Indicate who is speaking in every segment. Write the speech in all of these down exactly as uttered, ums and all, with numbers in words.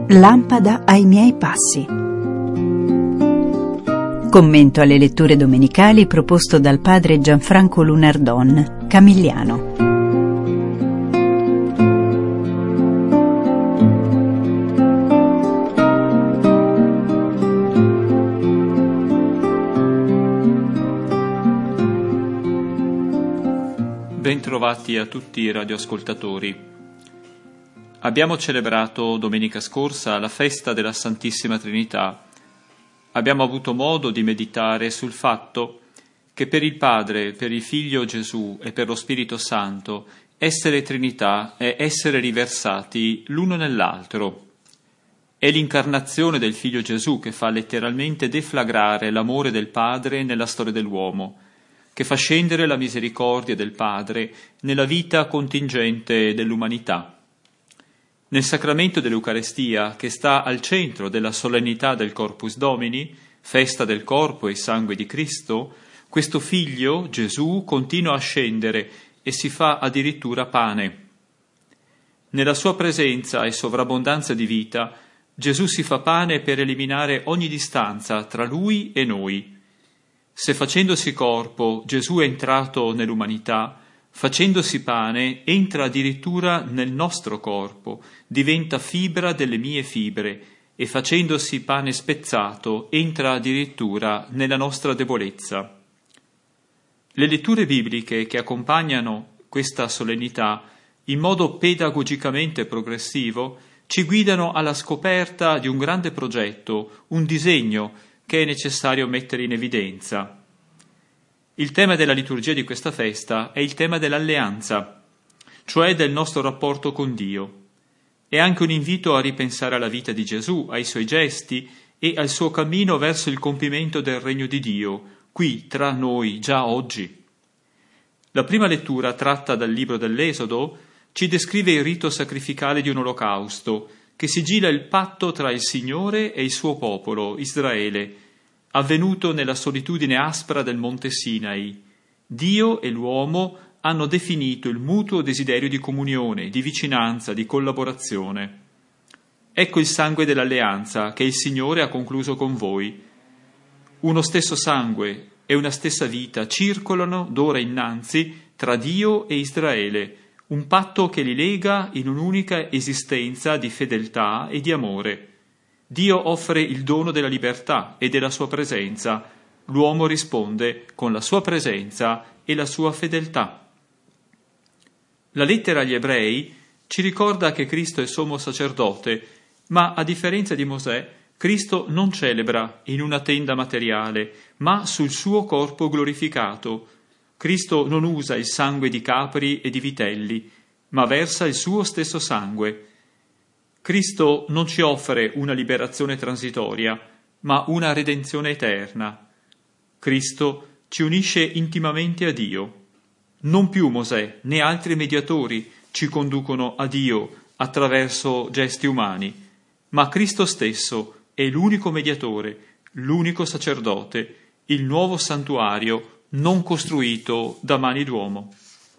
Speaker 1: Lampada ai miei passi. Commento alle letture domenicali proposto dal padre Gianfranco Lunardon, Camigliano.
Speaker 2: Bentrovati a tutti i radioascoltatori. Abbiamo celebrato domenica scorsa la festa della Santissima Trinità. Abbiamo avuto modo di meditare sul fatto che per il Padre, per il Figlio Gesù e per lo Spirito Santo essere Trinità è essere riversati l'uno nell'altro. È l'incarnazione del Figlio Gesù che fa letteralmente deflagrare l'amore del Padre nella storia dell'uomo, che fa scendere la misericordia del Padre nella vita contingente dell'umanità. Nel sacramento dell'Eucarestia, che sta al centro della solennità del Corpus Domini, festa del corpo e sangue di Cristo, questo Figlio, Gesù, continua a scendere e si fa addirittura pane. Nella sua presenza e sovrabbondanza di vita, Gesù si fa pane per eliminare ogni distanza tra Lui e noi. Se facendosi corpo Gesù è entrato nell'umanità, facendosi pane entra addirittura nel nostro corpo, diventa fibra delle mie fibre e facendosi pane spezzato entra addirittura nella nostra debolezza. Le letture bibliche che accompagnano questa solennità in modo pedagogicamente progressivo ci guidano alla scoperta di un grande progetto, un disegno che è necessario mettere in evidenza. Il tema della liturgia di questa festa è il tema dell'alleanza, cioè del nostro rapporto con Dio. È anche un invito a ripensare alla vita di Gesù, ai suoi gesti e al suo cammino verso il compimento del regno di Dio, qui tra noi, già oggi. La prima lettura, tratta dal libro dell'Esodo, ci descrive il rito sacrificale di un olocausto, che sigilla il patto tra il Signore e il suo popolo, Israele, avvenuto nella solitudine aspra del monte Sinai. Dio e l'uomo hanno definito il mutuo desiderio di comunione, di vicinanza, di collaborazione. Ecco il sangue dell'alleanza che il Signore ha concluso con voi. Uno stesso sangue e una stessa vita circolano d'ora innanzi tra Dio e Israele, un patto che li lega in un'unica esistenza di fedeltà e di amore. Dio offre il dono della libertà e della sua presenza. L'uomo risponde con la sua presenza e la sua fedeltà. La lettera agli Ebrei ci ricorda che Cristo è sommo sacerdote, ma a differenza di Mosè, Cristo non celebra in una tenda materiale, ma sul suo corpo glorificato. Cristo non usa il sangue di capri e di vitelli, ma versa il suo stesso sangue. Cristo non ci offre una liberazione transitoria, ma una redenzione eterna. Cristo ci unisce intimamente a Dio. Non più Mosè né altri mediatori ci conducono a Dio attraverso gesti umani, ma Cristo stesso è l'unico mediatore, l'unico sacerdote, il nuovo santuario non costruito da mani d'uomo.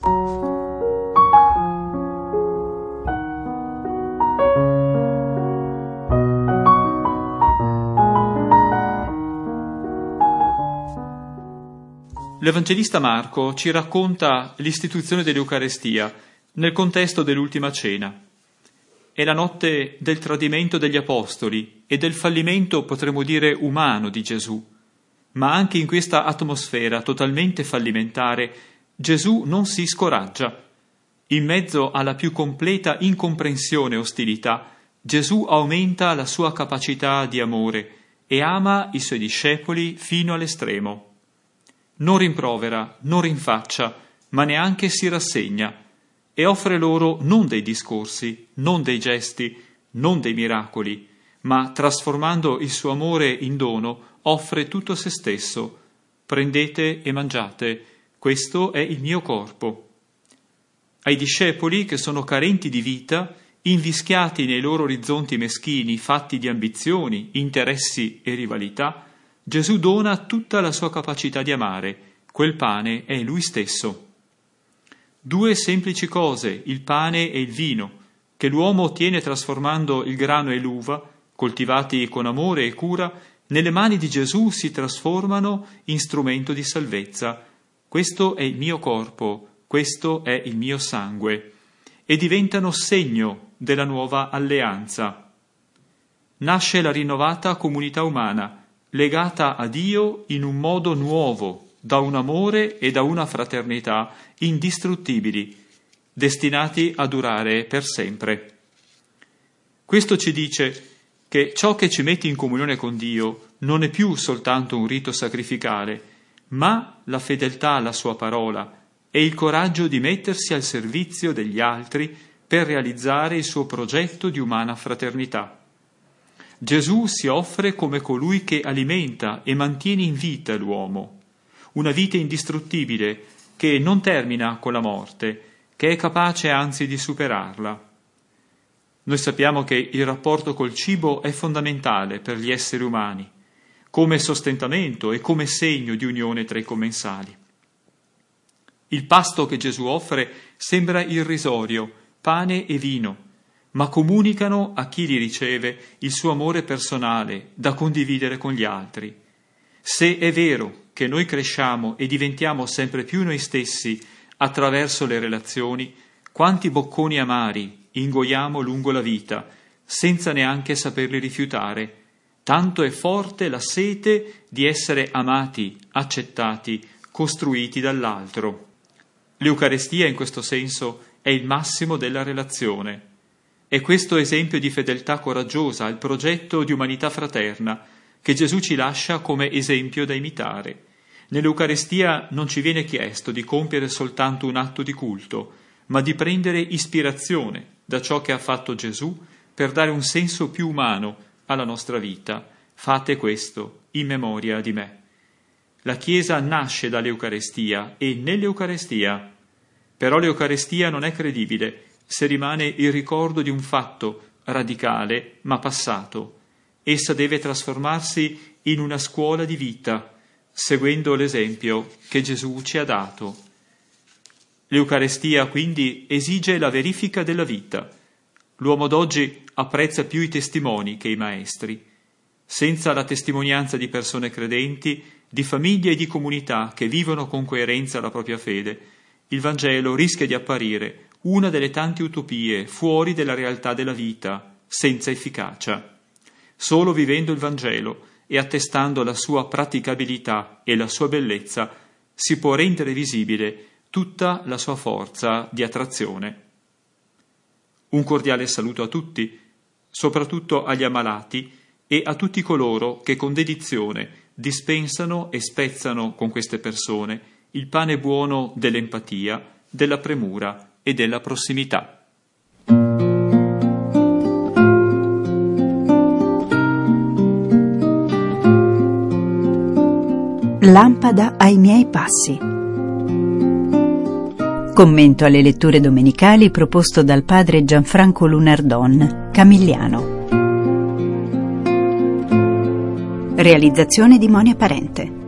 Speaker 2: L'Evangelista Marco ci racconta l'istituzione dell'Eucarestia nel contesto dell'Ultima Cena. È la notte del tradimento degli Apostoli e del fallimento, potremmo dire, umano di Gesù. Ma anche in questa atmosfera totalmente fallimentare, Gesù non si scoraggia. In mezzo alla più completa incomprensione e ostilità, Gesù aumenta la sua capacità di amore e ama i suoi discepoli fino all'estremo. Non rimprovera, non rinfaccia, ma neanche si rassegna e offre loro non dei discorsi, non dei gesti, non dei miracoli, ma trasformando il suo amore in dono, offre tutto se stesso. Prendete e mangiate, questo è il mio corpo. Ai discepoli che sono carenti di vita, invischiati nei loro orizzonti meschini, fatti di ambizioni, interessi e rivalità, Gesù dona tutta la sua capacità di amare. Quel pane è Lui stesso. Due semplici cose, il pane e il vino, che l'uomo tiene trasformando il grano e l'uva, coltivati con amore e cura, nelle mani di Gesù si trasformano in strumento di salvezza. Questo è il mio corpo, questo è il mio sangue, e diventano segno della nuova alleanza. Nasce la rinnovata comunità umana, legata a Dio in un modo nuovo, da un amore e da una fraternità indistruttibili, destinati a durare per sempre. Questo ci dice che ciò che ci mette in comunione con Dio non è più soltanto un rito sacrificale, ma la fedeltà alla sua parola e il coraggio di mettersi al servizio degli altri per realizzare il suo progetto di umana fraternità. Gesù si offre come colui che alimenta e mantiene in vita l'uomo, una vita indistruttibile che non termina con la morte, che è capace anzi di superarla. Noi sappiamo che il rapporto col cibo è fondamentale per gli esseri umani, come sostentamento e come segno di unione tra i commensali. Il pasto che Gesù offre sembra irrisorio, pane e vino, ma comunicano a chi li riceve il suo amore personale da condividere con gli altri. Se è vero che noi cresciamo e diventiamo sempre più noi stessi attraverso le relazioni, quanti bocconi amari ingoiamo lungo la vita, senza neanche saperli rifiutare. Tanto è forte la sete di essere amati, accettati, costruiti dall'altro. L'Eucarestia in questo senso è il massimo della relazione. È questo esempio di fedeltà coraggiosa al progetto di umanità fraterna che Gesù ci lascia come esempio da imitare. Nell'Eucarestia non ci viene chiesto di compiere soltanto un atto di culto, ma di prendere ispirazione da ciò che ha fatto Gesù per dare un senso più umano alla nostra vita. Fate questo in memoria di me. La Chiesa nasce dall'Eucarestia e nell'Eucarestia. Però l'Eucarestia non è credibile se rimane il ricordo di un fatto radicale ma passato. Essa deve trasformarsi in una scuola di vita, seguendo l'esempio che Gesù ci ha dato. L'Eucarestia quindi esige la verifica della vita. L'uomo d'oggi apprezza più i testimoni che i maestri. Senza la testimonianza di persone credenti, di famiglie e di comunità che vivono con coerenza la propria fede, il Vangelo rischia di apparire una delle tante utopie fuori della realtà della vita, senza efficacia. Solo vivendo il Vangelo e attestando la sua praticabilità e la sua bellezza si può rendere visibile tutta la sua forza di attrazione. Un cordiale saluto a tutti, soprattutto agli ammalati e a tutti coloro che con dedizione dispensano e spezzano con queste persone il pane buono dell'empatia, della premura e della prossimità.
Speaker 1: Lampada ai miei passi. Commento alle letture domenicali proposto dal padre Gianfranco Lunardon, Camigliano. Realizzazione di Monia Parente.